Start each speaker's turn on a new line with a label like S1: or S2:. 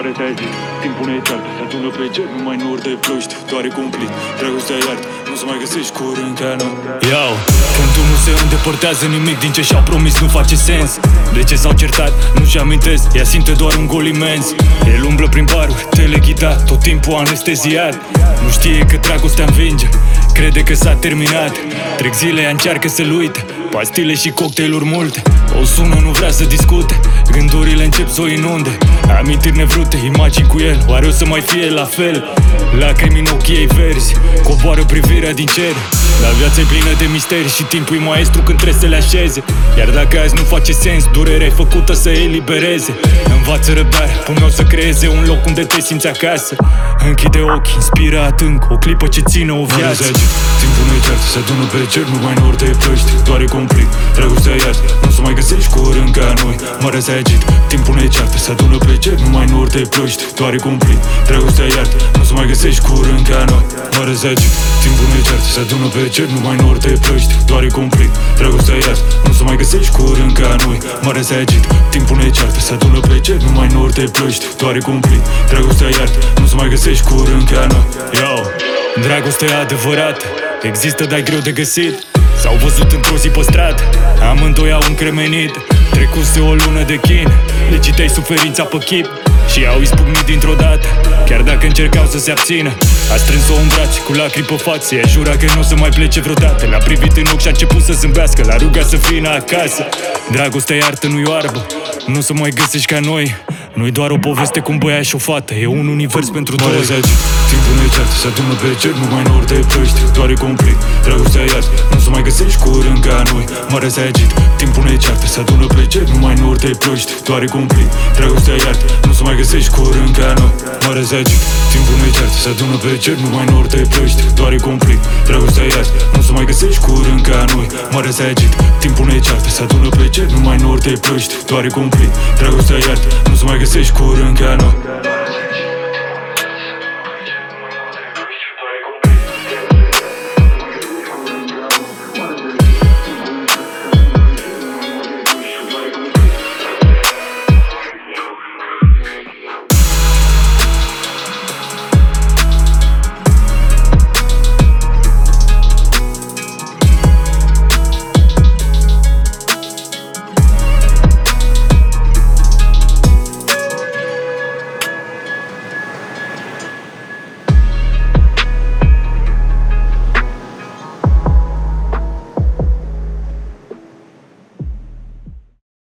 S1: Mare te-ai zis, timpul ne ceartă, se adună pe cer, numai nori de plăști, doar e cumplit. Dragostea iartă, nu se mai găsești curând ca noi.
S2: Yo, când unul se îndepărtează, nimic din ce și-a promis nu face sens. De ce s-au certat, nu-și amintesc, ea simte doar un gol imens. El umblă prin baruri, teleghidat, tot timpul anesteziat. Nu știe că dragostea învinge, crede că s-a terminat. Trec zile, ea încearcă să-l uite, pastile și cocktailuri multe. O sună, nu vrea să discute, gândurile încep să o inunde. Amintiri nevrute, imagini cu el, oare o să mai fie la fel? Lacrimi în ochii ei verzi, coboară privirea din cer. La viața e plină de misteri și timpul e maestru când trebuie să le așeze. Iar dacă azi nu face sens, durerea e făcută să elibereze. Învață răbdare, pune-o să creeze un loc unde te simți acasă. Închide ochii, inspiră adânc, o clipă ce ține o viață.
S1: Timpul ne ceartă, se adună pe cer, numai nori de plăști, doar e cumplit. Dragostea iartă, nu se mai găsești curând ca noi. Mare se agit, timpul ne ceartă, se adună pe cer, numai nori de plăști, doar e cumplit. Dragostea iartă, nu se mai găsești curând ca noi. Mare se agit, timpul ne ceartă, se adună pe cer, numai nori de plăști, doar e cumplit. Dragostea iartă, nu se mai găsești curând ca noi. Mare se agit, timpul ne ceartă, se adună pe cer, numai nori de plăști, doar e cumplit. Dragostea iartă, nu se mai găsești curând ca noi.
S2: Yo, dragostea adevărată există, dar e greu de găsit. S-au văzut într-o zi pe stradă, amândoi au încremenit. Trecuse o lună de chin, le citeai suferința pe chip și au izbucnit dintr-o dată. Chiar dacă încercau să se abțină, a strâns-o în brațe cu lacrimi pe față. Ea jura că nu o să mai plece vreodată. L-a privit în ochi și a început să zâmbească, l-a rugat să vină acasă. Dragostea iartă, nu-i oarbă, nu să mai găsești ca noi. Nu-i doar o poveste cu un băiat și o fată, e un univers pentru doi.
S1: Timpul ne ceartă, se adună pe cer, numai nori de plăști, doar e cumplit. Dragostea iartă, nu se mai găsești curând ca noi. Mare se agit, timpul ne ceartă, se adună pe cer, numai nori de plăști, doar e cumplit. Dragostea iartă, nu se mai găsești curând ca noi. Mare se agit, timpul ne ceartă, se adună pe cer, numai nori de plăști, doar e cumplit. Dragostea iartă, nu se mai găsești curând ca noi. Mare se agit, timpul ne ceartă, se adună pe cer, numai nori de plăști, doar e cumplit. Dragostea iartă, nu se mai găsești curând ca noi.